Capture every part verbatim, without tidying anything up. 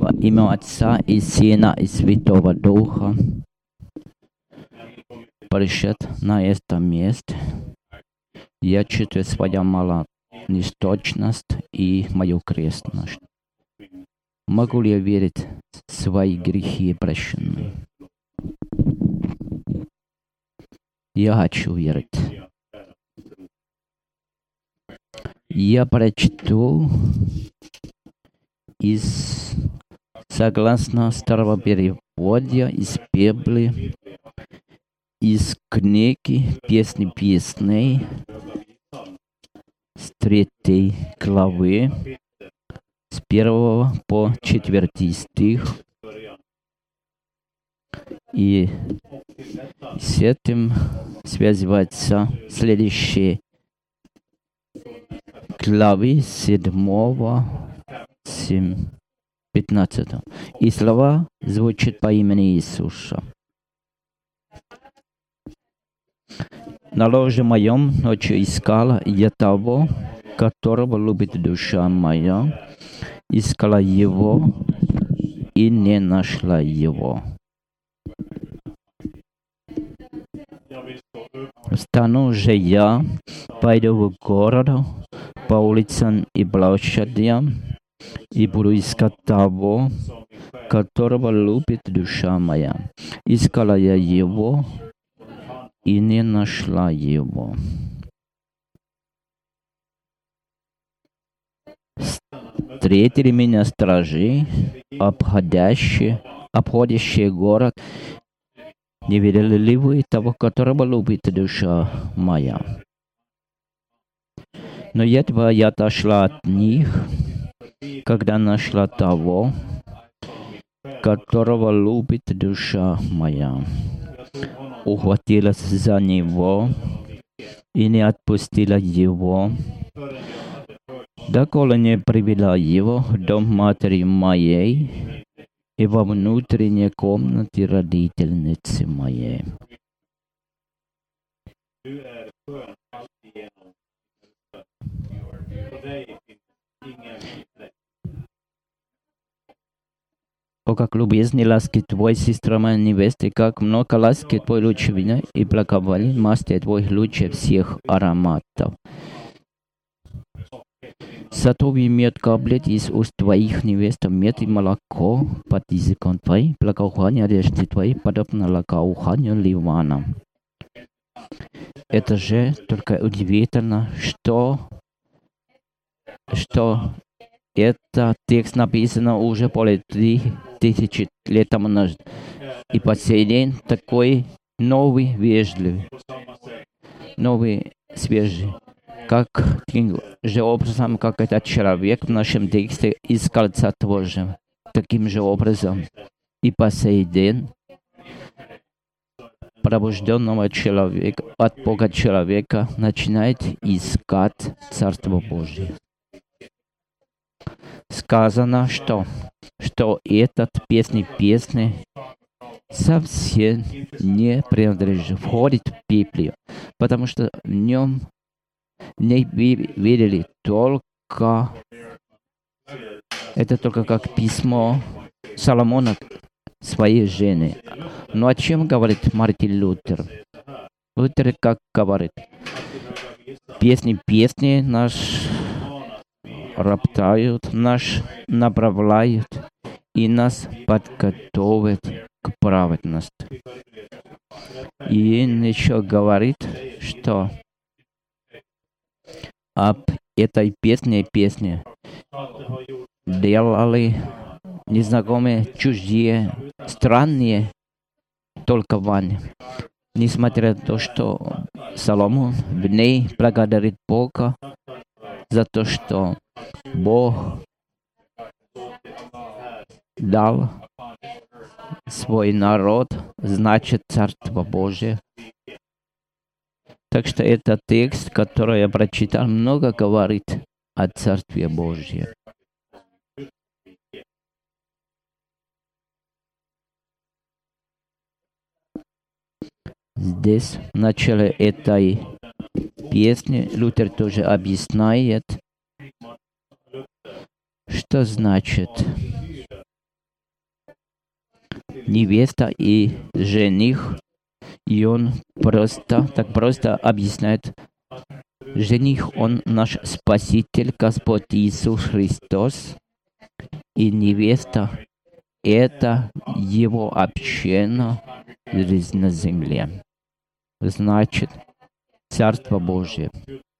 Во имя Отца и Сына и Святого Духа пришед на это место, я чувствую свою малонисточность и мою крестность. Могу ли я верить, свои грехи прощены? Я хочу верить. Я прочту из, согласно старого перевода, из Библии, из книги «Песни песней» с третьей главы, с первого по четвертый стих. И с этим связывается следующие главы седьмого, пятнадцатого. И слова звучат по имени Иисуса. На ложе моем ночью искала я того, которого любит душа моя, искала его и не нашла его. Встану же я, пойду в город, по улицам и площадям, и буду искать того, которого любит душа моя. Искала я его и не нашла его. Встретили меня стражи, обходящие, обходящие город. Не видели ли вы того, которого любит душа моя? Но едва я отошла от них, когда нашла того, которого любит душа моя. Ухватилась за него и не отпустила его, доколе не привела его в дом матери моей и во внутренней комнате родительницы моей. О, как любезны ласки Твой, сестра моя невесты, как много ласки Твой лучше вина и благоволен масти Твой лучше всех ароматов. Сатовый мед каплет из уст Твоих невест, мед и молоко под языком Твоим, благоухание одежды Твоей, подобно благоуханию Ливана. Это же только удивительно, что, что этот текст написан уже более три тысячи лет тому назад. И по сей день такой новый, вежливый, новый, свежий. Как же образом, как этот человек в нашем тексте искал того же, таким же образом. И по сей день пробужденного человека, от Бога человека, начинает искать Царство Божие. Сказано, что, что этот песни песни совсем не принадлежит, входит в Библию, потому что в нем не видели только, это только как письмо Соломона своей жене. Но о чем говорит Мартин Лютер? Лютер как говорит? Песни, песни наш роптают, нас направляют и нас подготовят к праведности. И он еще говорит, что об этой песне песне делали незнакомые, чужие, странные толкования. Несмотря на то, что Соломон в ней благодарит Бога за то, что Бог дал свой народ, значит Царство Божие. Так что это текст, который я прочитал, много говорит о Царстве Божьем. Здесь, в начале этой песни, Лютер тоже объясняет, что значит невеста и жених, и он просто, так просто объясняет, жених, он наш Спаситель, Господь Иисус Христос, и невеста — это его община жизнь на земле. Значит, Царство Божие.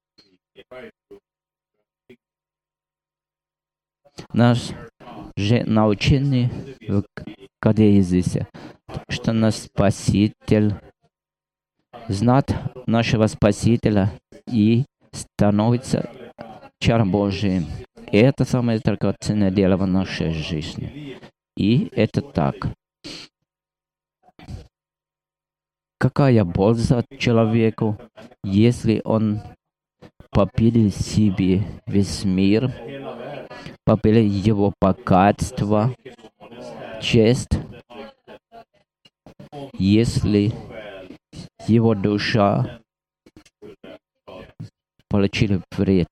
Наш же научение в катехизисе, что наш Спаситель знает нашего Спасителя и становится чаром Божиим. И это самое драгоценное дело в нашей жизни. И это так. Какая польза человеку, если он попилит себе весь мир, попилит его богатство, честь, если его душа получила вред.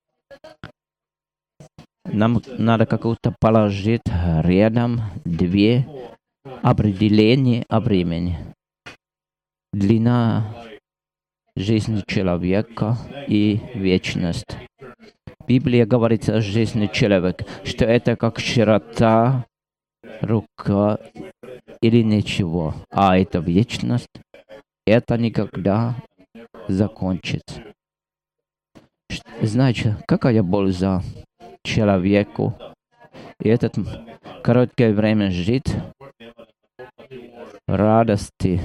Нам надо как-то положить рядом две определения о времени. Длина жизни человека и вечность. Библия говорит о жизни человека, что это как широта, рука или ничего. А это вечность, это никогда закончится. Значит, какая польза человеку и этот короткое время жить радости,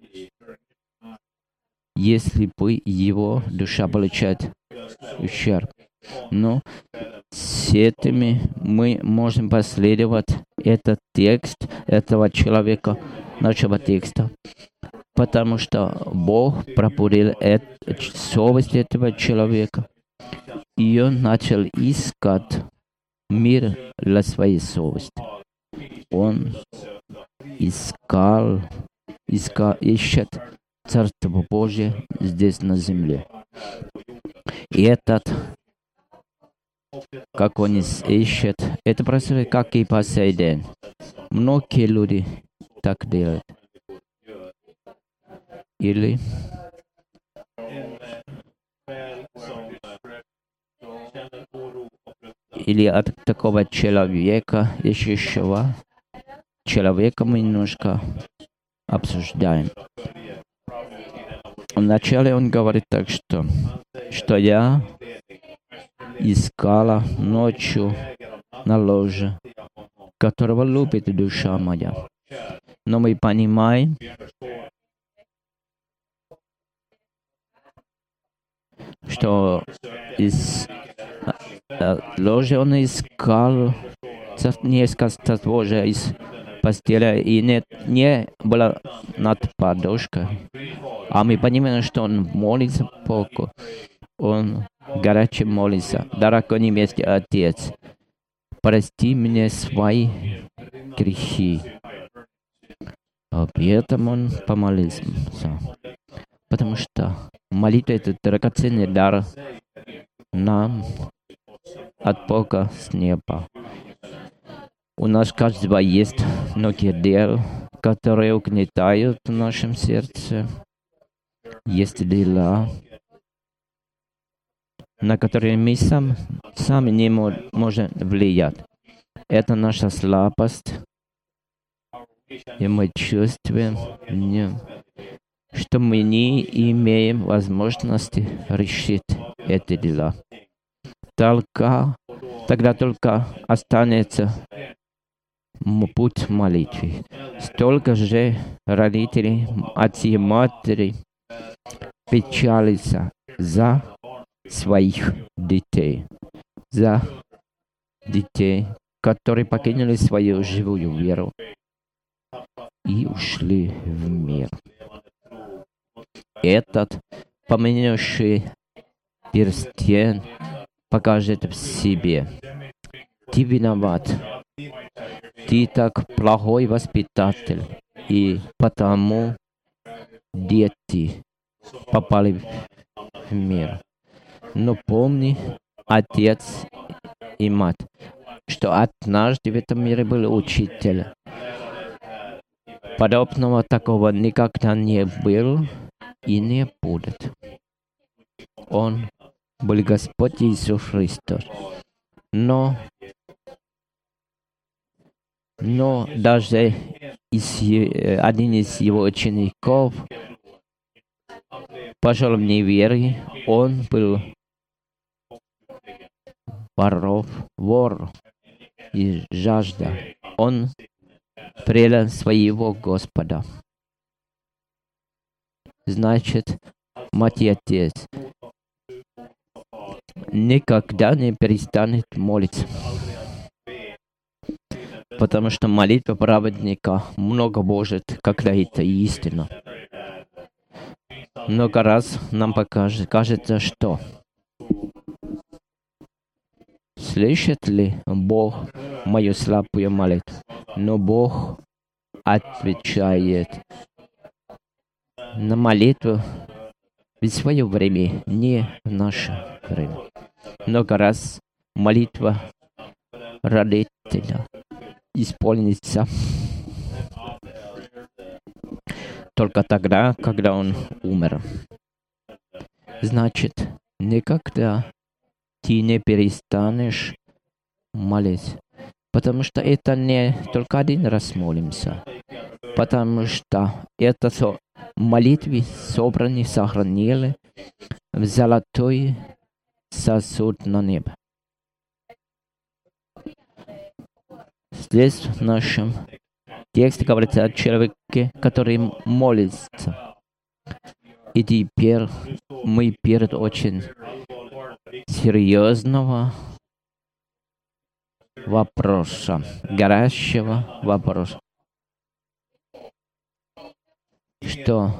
если бы его душа получает ущерб. Но с этими мы можем последовать этот текст этого человека, нашего текста, потому что Бог пробудил совесть этого человека, и он начал искать мир для своей совести. Он искал, искал, ищет Царство Божие здесь на земле. И этот, как он ищет, это происходит как и по сей день. Многие люди так делают. Или или от такого человека, ищущего человека, мы немножко обсуждаем. Вначале он говорит так, что, что я искала ночью на ложе, которого любит душа моя. Но мы понимаем, что из ложи он искал, не искал Царство Божие из постели, и не, не было над подушкой. А мы понимаем, что он молится Богу. Он горячо молится. Дорогой небесный Отец, прости мне свои грехи. Об этом он помолился. Потому что молитва — это драгоценный дар нам от Бога с неба. У нас каждого есть многие дела, которые угнетают в нашем сердце. Есть дела, на которые мы сам, сами не можем влиять. Это наша слабость, и мы чувствуем, что мы не имеем возможности решить эти дела. Только, тогда только останется путь молитвы. Столько же родителей, отцы и матери печалятся за своих детей, за детей, которые покинули свою живую веру и ушли в мир. Этот поменявший перстень покажет в себе: ты виноват, ты так плохой воспитатель, и потому дети попали в мир. Но помни, отец и мать, что однажды в этом мире был учитель. Подобного такого никогда не было и не будет. Он был Господь Иисус Христос. Но, но даже из, один из его учеников пошел в неверие. Он был воров, вор и жажда. Он предал своего Господа. Значит, мать и отец никогда не перестанет молиться. Потому что молитва праведника много может, когда это истина. Много раз нам покажет, кажется, что слышит ли Бог мою слабую молитву? Но Бог отвечает на молитву в свое время, не в наше время. Много раз молитва родителя исполнится только тогда, когда он умер. Значит, никогда ты не перестанешь молить. Потому что это не только один раз молимся. Потому что это со молитвы собраны, сохранили в золотой сосуд на небо. Здесь в нашем тексте говорится о человеке, который молится. И теперь мы перед очень серьезного вопроса, горящего вопроса. Что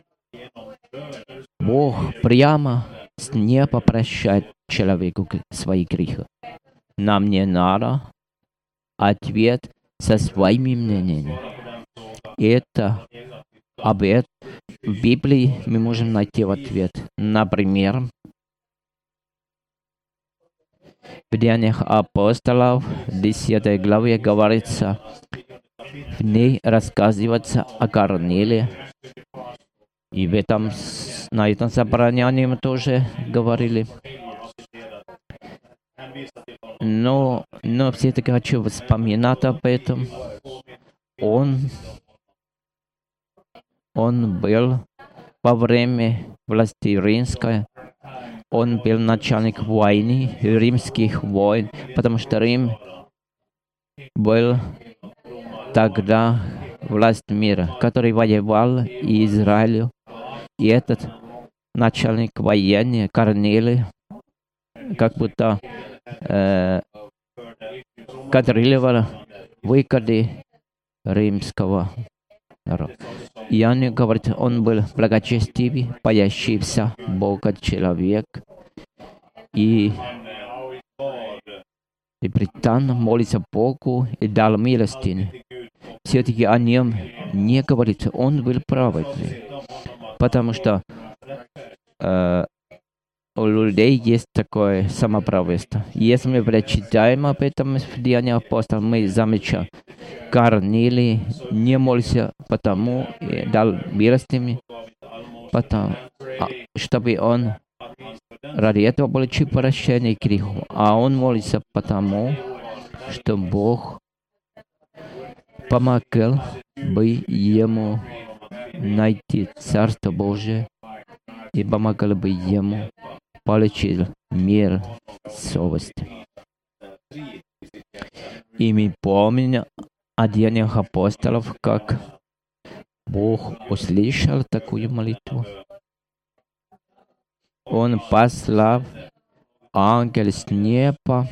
Бог прямо с неба прощает человеку свои грехи. Нам не надо ответ со своими мнениями. Это об этом в Библии мы можем найти ответ. Например, в Деяниях апостолов, десятой главе говорится, в ней рассказывается о Корнилии. И в этом, на этом собрании мы тоже говорили. Но, но все-таки хочу вспоминать об этом. Он, он был во время власти римской, он был начальник войны, римских войн, потому что Рим был тогда власть мира, который воевал и Израилю. И этот начальник военный, Корнилий, как будто э, контролировал выходы римского народа. И они говорят, он был благочестивый, боящийся Бога человек. И, и преданно молится Богу и дал милостыню. Все-таки о нем не говорится, он был праведный. Потому что э, у людей есть такое самоправедство. Если мы прочитаем об этом в Деяниях апостолов, мы замечаем, Корнилий не молился потому, и дал милостыню, потому, чтобы он ради этого получил прощение грехов. А он молится потому, что Бог помогал бы ему найти Царство Божие и помогал бы ему получить мир совести. И мы помним о Деяниях апостолов, как Бог услышал такую молитву. Он послал ангел с неба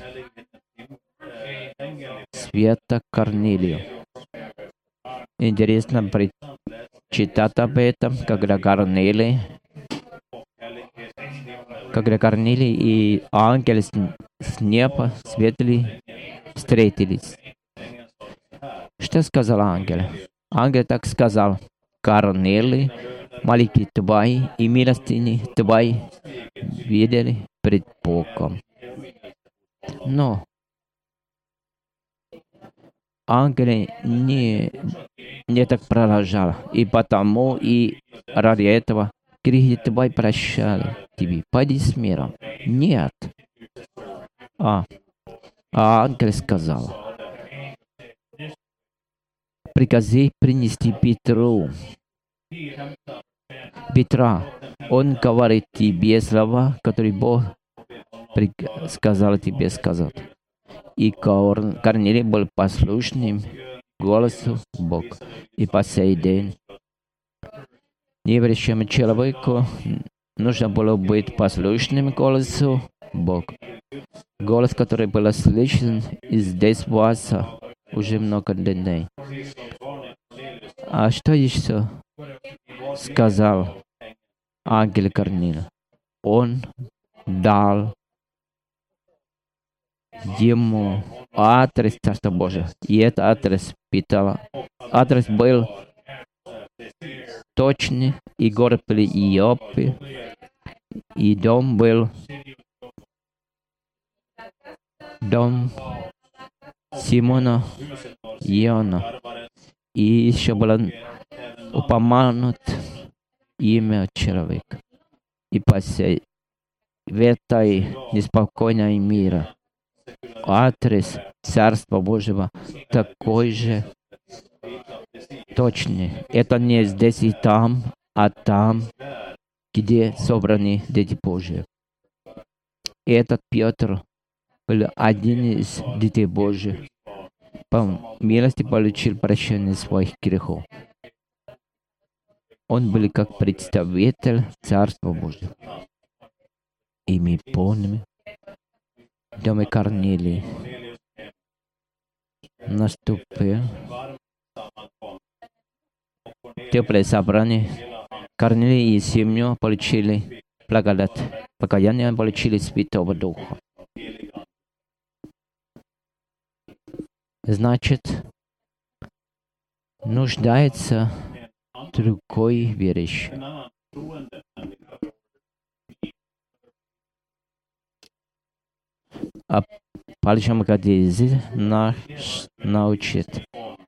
света Корнилию. Интересно читать об этом, когда Корнилий, когда Корнилий и ангел с, с неба светли встретились. Что сказал ангел? Ангел так сказал: Корнилий, молитвы твои и милостыни твои видели пред Богом. Но ангел не, не так продолжал. И потому, и ради этого грехи твои прощали тебе. Пойди с миром. Нет. А, а ангел сказал: прикажи принести Петру. Петра, он говорит тебе слова, которые Бог сказал тебе сказать. И Корнилий был послушным голосу Бога. И по сей день неверующему человеку нужно было быть послушным голосу Бога. Голос, который был слышен здесь в вас уже много дней. А что еще сказал ангел Корнилия? Он дал ему адрес Царства Божьего. И этот адрес Петра. Адрес был точный, и город был Иоппе, и дом был дом Симона Иона. И еще было упомянут имя человека. И по сей в этой неспокойной мире адрес Царства Божьего такой же точный. Это не здесь и там, а там, где собраны дети Божьи. И этот Петр был один из детей Божьих. По милости получил прощение своих грехов. Он был как представитель Царства Божьего. И мы помним, в доме Корнилия наступил теплое собрание. Корнилий и семья получили благодать. Покаяние получили Святого Духа. Значит, нуждается другой верующий. А Большом Кадизе нас научит,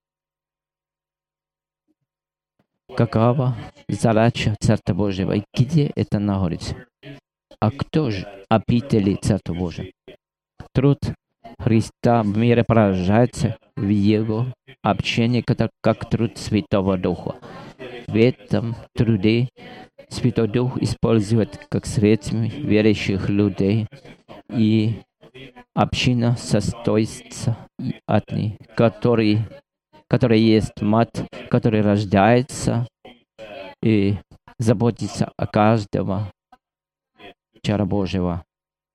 какова задача Царства Божьего и где это находится. А кто же обители Царства Божьего? Труд Христа в мире продолжается в Его общении, как труд Святого Духа. В этом труде Святой Дух использует как средство верующих людей, и община состоится от них, который, который есть мать, который рождается и заботится о каждого чара Божьего.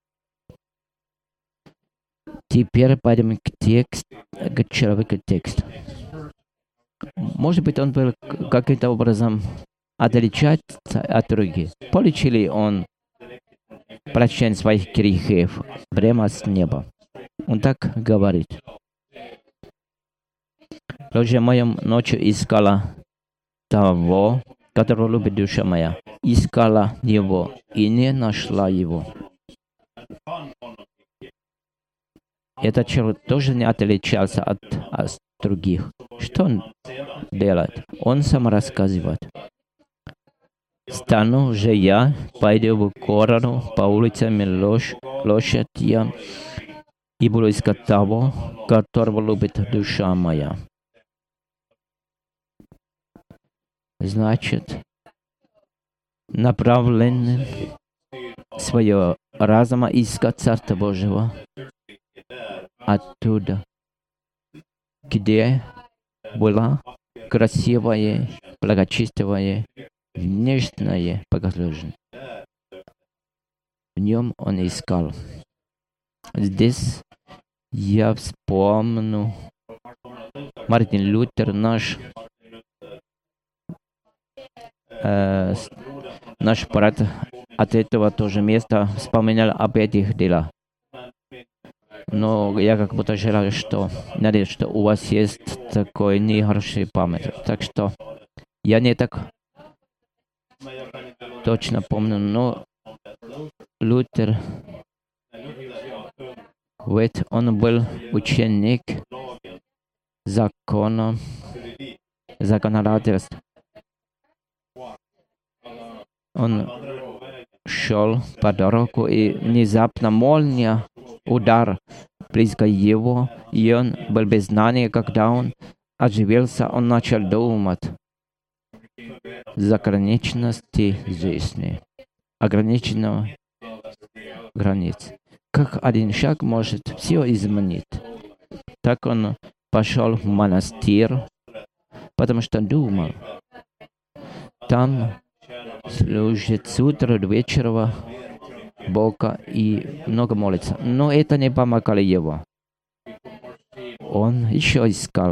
Теперь пойдем к тексту, к человеку тексту. Может быть, он был каким-то образом отличаться от других. Получил ли он прощение своих грехов прямо с неба? Он так говорит. Боже моя, ночью искала того, которого любит душа моя. Искала его и не нашла его. Этот человек тоже не отличался от, от других. Что он делает? Он сам рассказывает. Стану же я, пойду в городу по улицам лош, лошадям и буду искать того, которого любит душа моя. Значит, направленным своего разума искать Царства Божьего оттуда, где была красивая, благочестивая, внешняя богослужение. В нем он искал. Здесь я вспомню Мартин Лютер, наш э, наш брат от этого тоже места вспоминал об этих делах. Но я как будто желаю, что, надеюсь, что у вас есть такой нехороший память. Так что я не так точно помню, но Лютер, ведь он был ученик закона законодательств. Он шел по дорогу, и внезапно молния, удар близко его, и он был без знания. Когда он оживился, он начал думать за ограниченности жизни, ограниченного границ. Как один шаг может все изменить. Так он пошел в монастырь, потому что думал, там служит с утра до вечера Бога и много молится. Но это не помогало его. Он еще искал.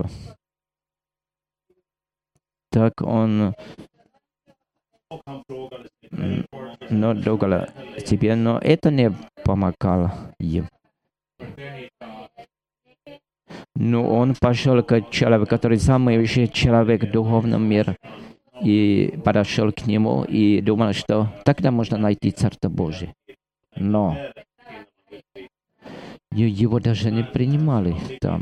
Так он но думал тебе, но это не помогало ему. Но он пошел к человеку, который самый высший человек в духовном мире, и подошел к нему и думал, что тогда можно найти Царство Божие. Но его даже не принимали там.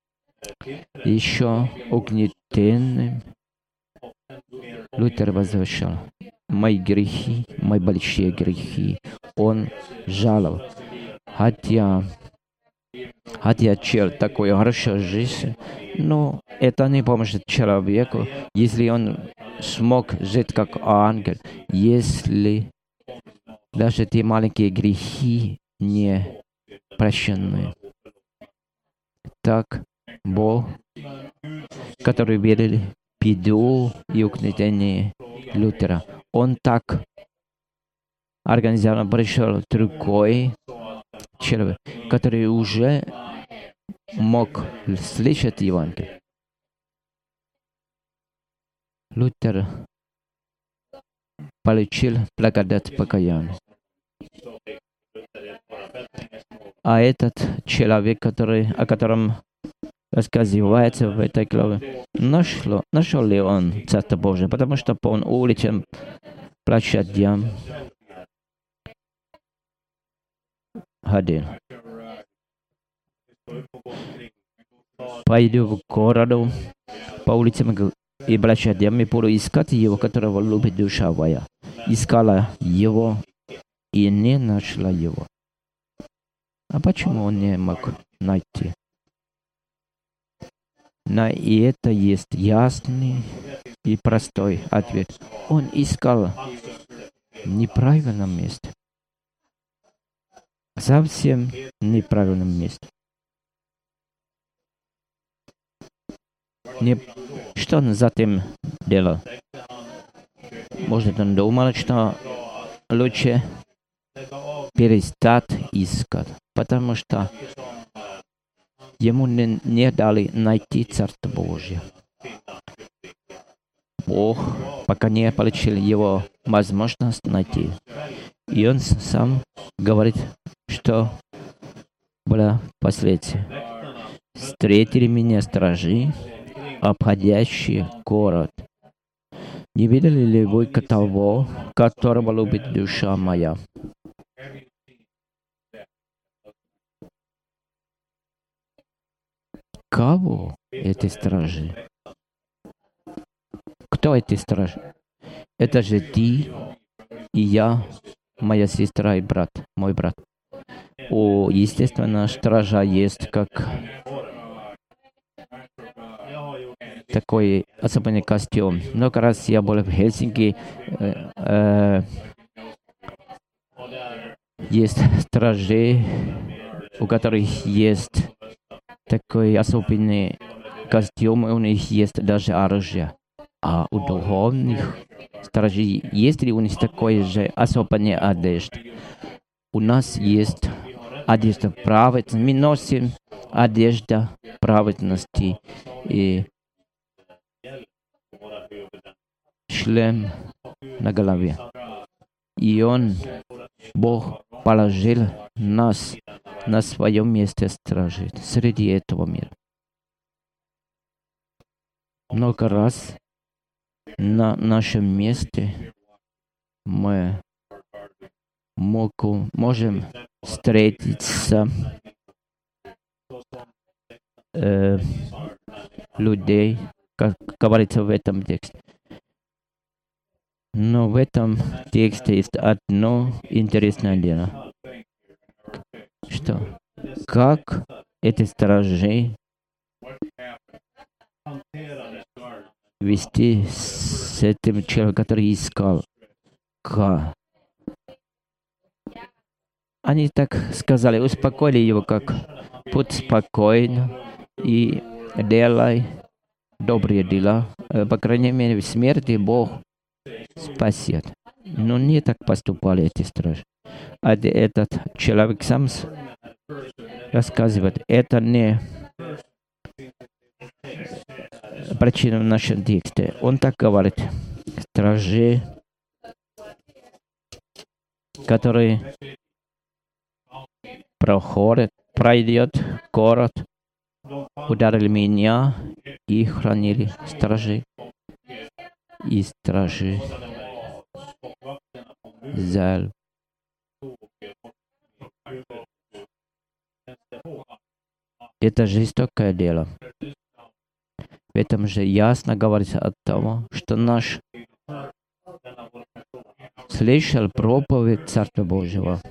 Еще угнетенным Лютер возвещал: мои грехи, мои большие грехи. Он жаловал. Хотя, хотя человек такой хорошо жизнь, но это не поможет человеку, если он смог жить как ангел, если даже те маленькие грехи не прощены. Так Бог, который верил в беду и угнетение Лютера, он так организованно пришел другой человек, который уже мог слышать Евангелие. Лютер получил благодать покаяния. А этот человек, который, о котором рассказывается в этой главе, нашел, нашел ли он Царство Божие, потому что по улицам, площадям ходил. Пойду в городу, по улицам и площадям, и буду искать его, которого любит душа моя. Искала его и не нашла его. А почему он не мог найти? На и это есть ясный и простой ответ. Он искал в неправильном месте. Совсем неправильном месте. Не... Что он затем делал? Может, он думал, что лучше перестать искать, потому что ему не, не дали найти Царство Божие. Бог пока не получил его возможность найти. И он сам говорит, что было последствие. Встретили меня стражи, обходящие город. Не видели ли вы того, которого любит душа моя? Кого эти стражи? Кто эти стражи? Это же ты и я, моя сестра и брат, мой брат. О, естественно, стража есть как такой особенный костюм. Много раз я был в Хельсинки. Э, э, есть стражи, у которых есть такой особенный костюм, у них есть даже оружие. А у духовных стражей есть ли у них такой же особенный одежда? У нас есть одежда праведности. Мы носим одежду праведности и шлем на голове. И Он, Бог, положил нас на своем месте стражи среди этого мира. Много раз на нашем месте мы могу, можем встретиться э, людей, как говорится в этом тексте. Но в этом тексте есть одно интересное дело. Что? Как эти стражи вести с этим человеком, который искал? Как? Они так сказали, успокоили его, как будь спокоен и делай добрые дела. По крайней мере, в смерти Бог спасет. Но не так поступали эти стражи. А этот человек сам рассказывает, это не причина в нашем тексте. Он так говорит, стражи, которые проходят, пройдет город, ударили меня и хранили стражи. И стражи зал. Это жестокое дело. В этом же ясно говорится от того, что наш слышал проповедь Царства Божьего.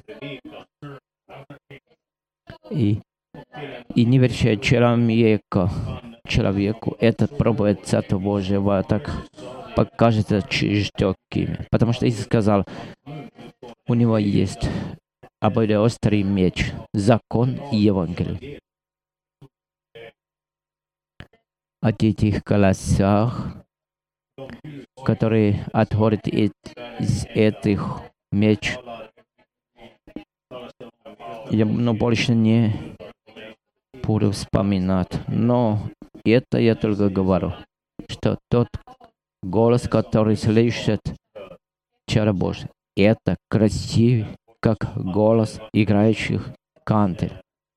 И, и неверующий человеку, человеку этот проповедь Царства Божьего так покажется жестоким. Потому что Иисус сказал, у него есть обоюдоострый меч, закон и Евангелие. О этих колосах, которые отходят из этих меч, я ну, больше не буду вспоминать. Но это я только говорю, что тот голос, который слышит Чара Божий, это красивый, как голос играющих кантри.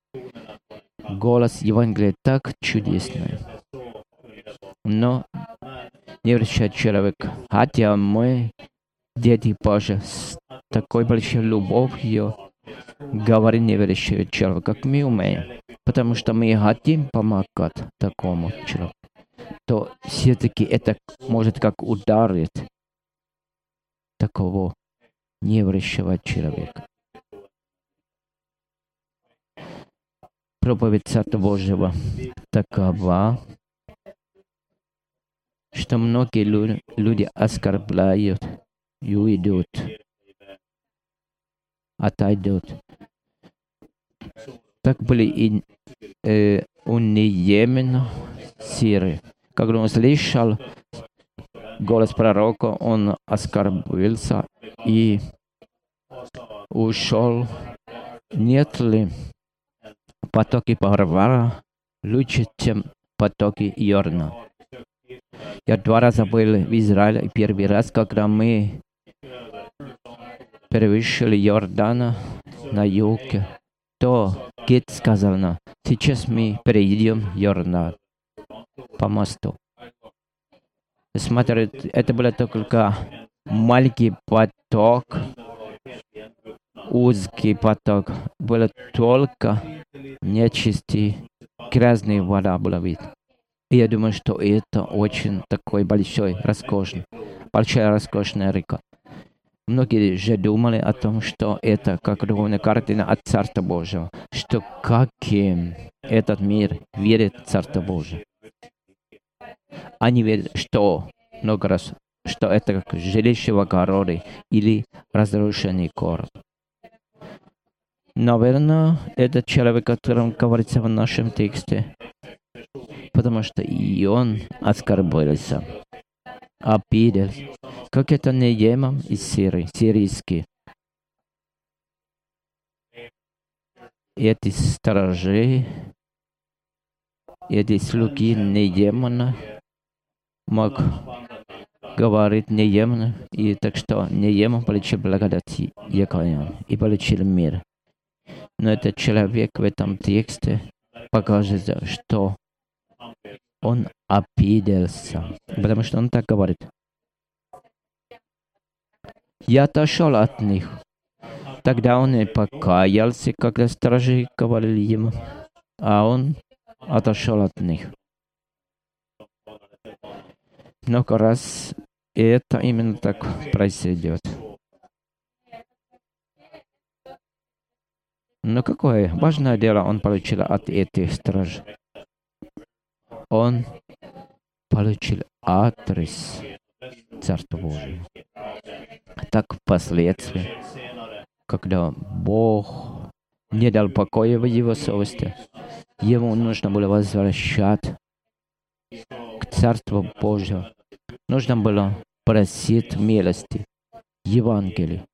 Голос Евангелия так чудесный. Но неверующий человек, хотя мы, дети Божьи, с такой большой любовью говорим неверующий человек, как мы умеем, потому что мы хотим помогать такому человеку, то все-таки это может как ударить такого неверующего человека. Проповедь Царства Божьего такова, что многие люди, люди оскорбляют и уйдут, отойдут. Так были и э, у Неемана Сиры. Когда он слышал голос пророка, он оскорбился и ушел. Нет ли потоки Парвара лучше, чем потоки Йордана? Я два раза был в Израиле, и первый раз, когда мы превысили Йордана на юге, то Гид сказал нам, сейчас мы перейдем Йордан по мосту. Смотрите, это был только маленький поток, узкий поток. Было только нечисти, грязная вода была видна. И я думаю, что это очень такой большой, роскошный, большая роскошная река. Многие же думали о том, что это как духовная картина от Царства Божьего, что каким этот мир верит в Царство Божие. Они верят, что много раз, что это как жилище в огороде или разрушенный город. Наверное, это человек, о котором говорится в нашем тексте, потому что и он оскорбился, обиделся, как это Нееман из Сирии, сирийский. Эти сторожи, эти слуги Неемана мог говорить Нееману, и так что Нееман получил благодать Яковлева и получил мир. Но этот человек в этом тексте покажется, что он обиделся, потому что он так говорит. Я отошел от них. Тогда он и покаялся, когда стражи говорили ему, а он отошел от них. много раз это именно так произойдет. Но какое важное дело он получил от этих стражей? Он получил адрес Царства Божьего. Так впоследствии, когда Бог не дал покоя в его совести, ему нужно было возвращать к Царству Божьему. Нужно было просить милости, Евангелия.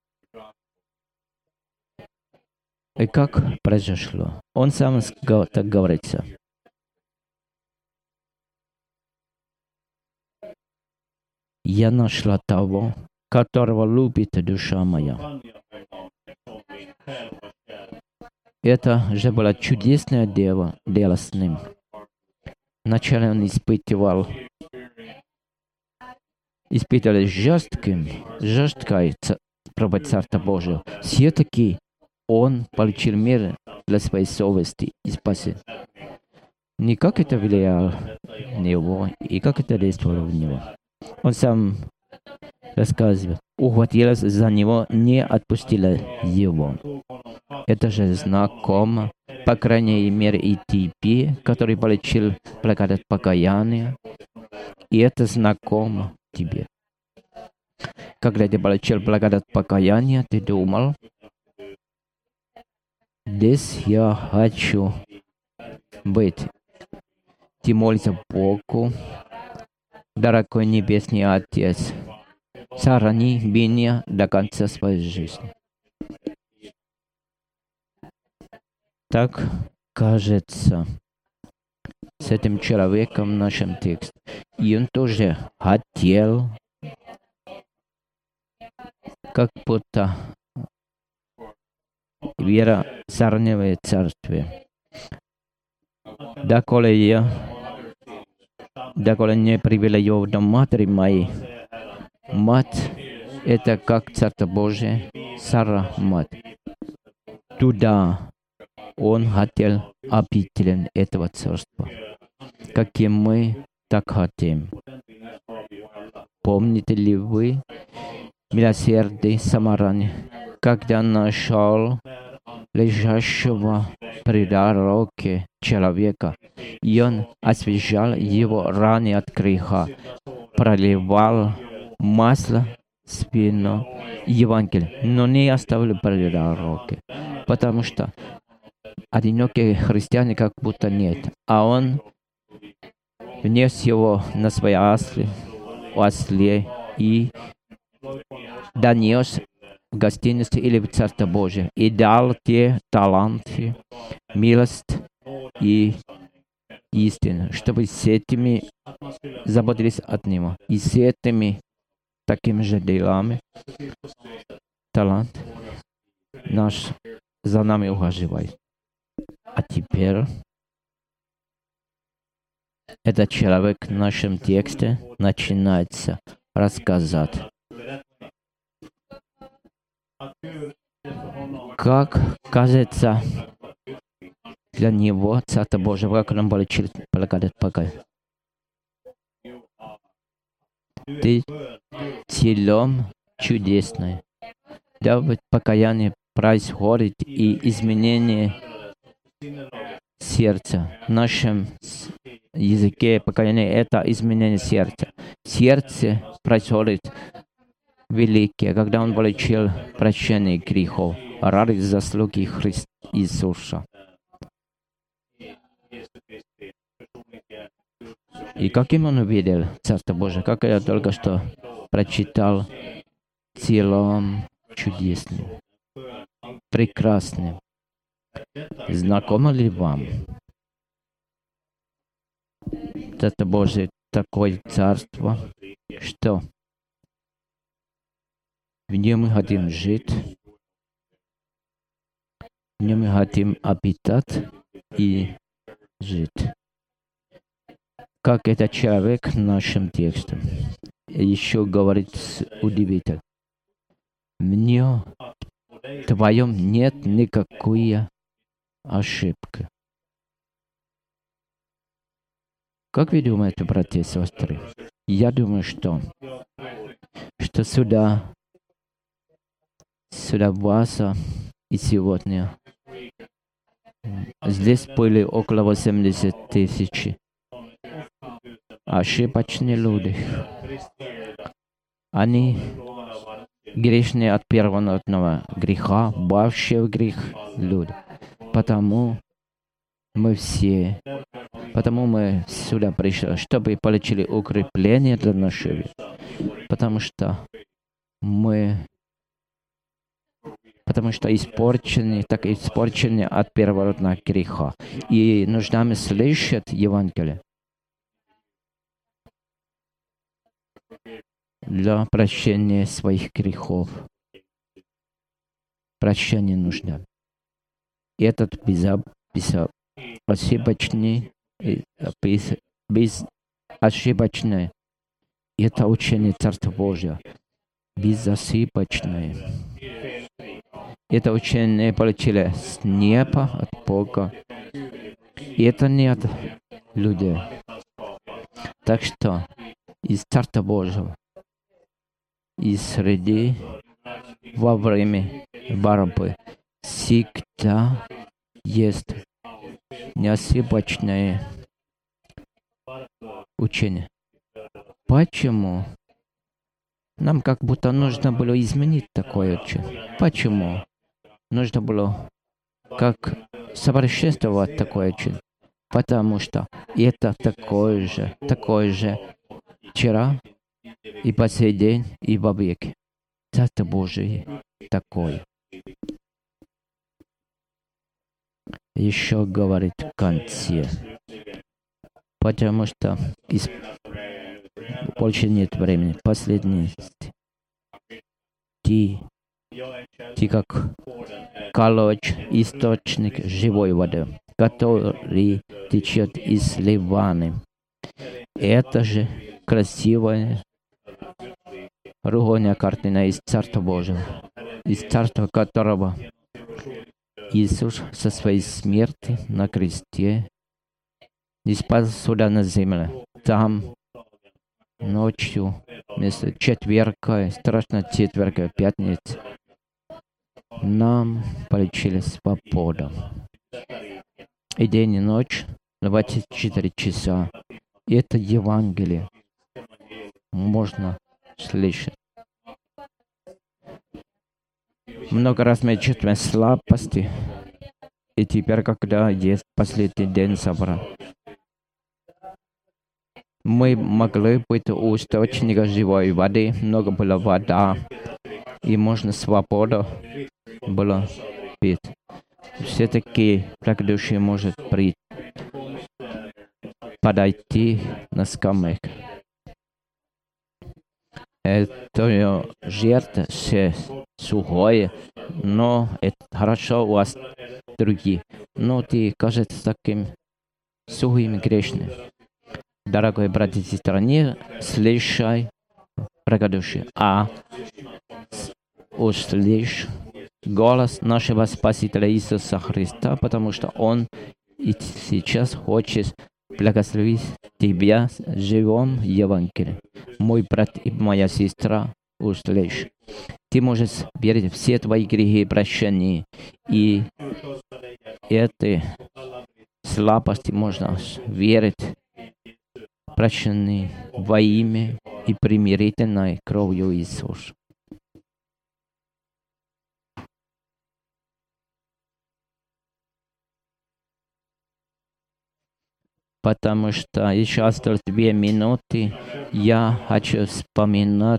И как произошло? Он сам так говорится. Я нашла того, которого любит душа моя. Это же было чудесное дело, дело с ним. Вначале он испытывал, испытывал жестким, жесткое проповедь Царства Божьего. Все-таки он получил мир для своей совести и спасения. Не как это влияло на него и как это действовало в него. Он сам рассказывает, ухватилась за него, не отпустила его. Это же знакомо, по крайней мере, и тебе, который получил благодать покаяния. И это знакомо тебе. Когда ты получил благодать покаяния, ты думал, здесь я хочу быть. Ты молишься Богу, дорогой Небесный Отец, сохрани меня до конца своей жизни. Так кажется с этим человеком в нашем тексте. И он тоже хотел, как будто вера сравнивает царствие. Доколе я, доколе не привела его до матери моей, мать — это как Царство Божие, Сара — мать. Туда он хотел обителен этого царства, каким мы так хотим. Помните ли вы милосердие Самарян, когда нашел лежащего при дороге человека, и он освежал его раны от греха, проливал масло, спину Евангелия, но не оставил при дороге, потому что одинокие христиане как будто нет, а он внес его на свои ослы, осле и донес в гостиницу или в Царство Божие и дал те таланты, милость и истину, чтобы с этими заботились от него. И с этими такими же делами талант наш за нами ухаживает. А теперь этот человек в нашем тексте начинается рассказать, как кажется для него Царство Божие, как он получил благодать покаяния. Ты силен чудесный. Да, покаяние происходит и изменение сердца. В нашем языке покаяние — это изменение сердца. Сердце происходит великое, когда он получил прощение грехов ради заслуги Христа Иисуса. И каким он увидел Царство Божие, как я только что прочитал, целом чудесным, прекрасным. Знакомо ли вам Царство Божие, такое царство, что в нем мы хотим жить, в нем мы хотим обитать и жить. Как этот человек в нашем тексте еще говорит удивительно. В нем, в твоем нет никакой ошибки. Как вы думаете, братья и сестры, Я думаю, что, что сюда, сюда Васа и сегодня здесь были около восемьдесят тысяч ошибочные люди. Они грешные от первотного греха, вообще в грех люди. Потому мы все, потому мы сюда пришли, чтобы получили укрепление для нашей веры. Потому что мы, потому что испорчены, так испорчены от первородного греха. И нуждами слышать Евангелие для прощения своих грехов. Прощение нужно. И этот безошибочный, без, безошибочный, это учение Царства Божьего. Безошибочное. Это учение получили с неба, от Бога. И это не от людей. Так что из Царства Божьего, и среди, во время борьбы, всегда есть неошибочное учение. Почему? Нам как будто нужно было изменить такое учение. Почему? Нужно было как совершенствовать такое учение. Потому что это такое же, такое же вчера и по сей день и во веки. Царство Божие такое. Еще говорит в конце. Потому что из... больше нет времени. Последний. Ты, ты как колодец, источник живой воды, который течет из Ливаны. Это же красивая ругольная картина из Царства Божьего, из Царства которого Иисус со своей смерти на кресте и спас сюда на землю. Там ночью, вместо четверка, страшно четверка, пятница, нам получили свободу. И день и ночь, двадцать четыре часа. Это Евангелие можно слышать. Много раз мы чувствуем слабости. И теперь, когда есть последний день собрания, мы могли быть у источника живой воды, много было вода, и можно свободу было пить. Все-таки предыдущий может прийти, подойти на скамейку. Это жертва все сухое, но это хорошо у вас другие. Но ты кажется таким сухим и грешным. Дорогой брат и сестра, не слышай предыдущий, а услышь голос нашего Спасителя Иисуса Христа, потому что Он и сейчас хочет благословить тебя живым Евангелием. Мой брат и моя сестра, услышь. Ты можешь верить в все твои грехи прощения, и этой слабости можно верить прощенный во имя и примирительной кровью Иисуса. Потому что еще осталось две минуты, я хочу вспоминать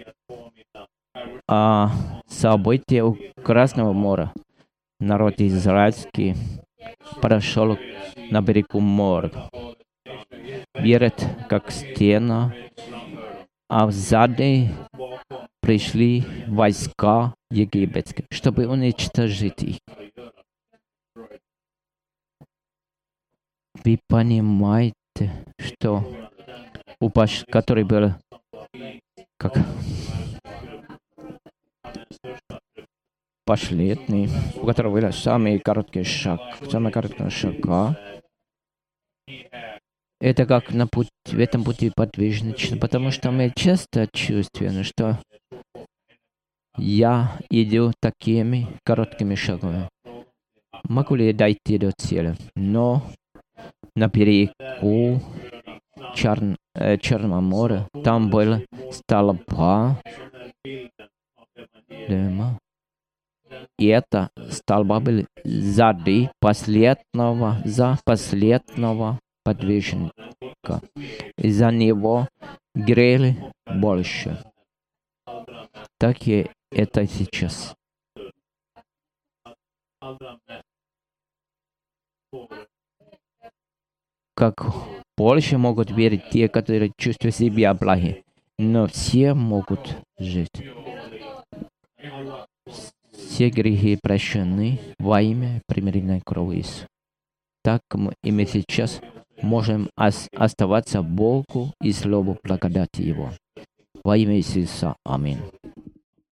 о событиях у Красного моря. Народ израильский прошел на берегу моря. Верят, как стена, а сзади пришли войска египетские, чтобы уничтожить их. Вы понимаете, что упаш, который был как последний, у которого был самый короткий шаг, самый короткий шаг, это как на путь, в этом пути подвижнично, потому что мы часто чувствуем, что я иду такими короткими шагами. Могу ли я дойти до цели? Но на берегу Чер... э, Черного моря там была столба дыма. И это столба были сзади последнего, за последнего подвижника. И за него грели больше. Так и это сейчас. Как больше могут верить те, которые чувствуют себя благи. Но все могут жить. Все грехи прощены во имя примиренной крови Иисуса. Так мы, и мы сейчас можем ос- оставаться Богу и слову благодати Его. Во имя Иисуса. Аминь.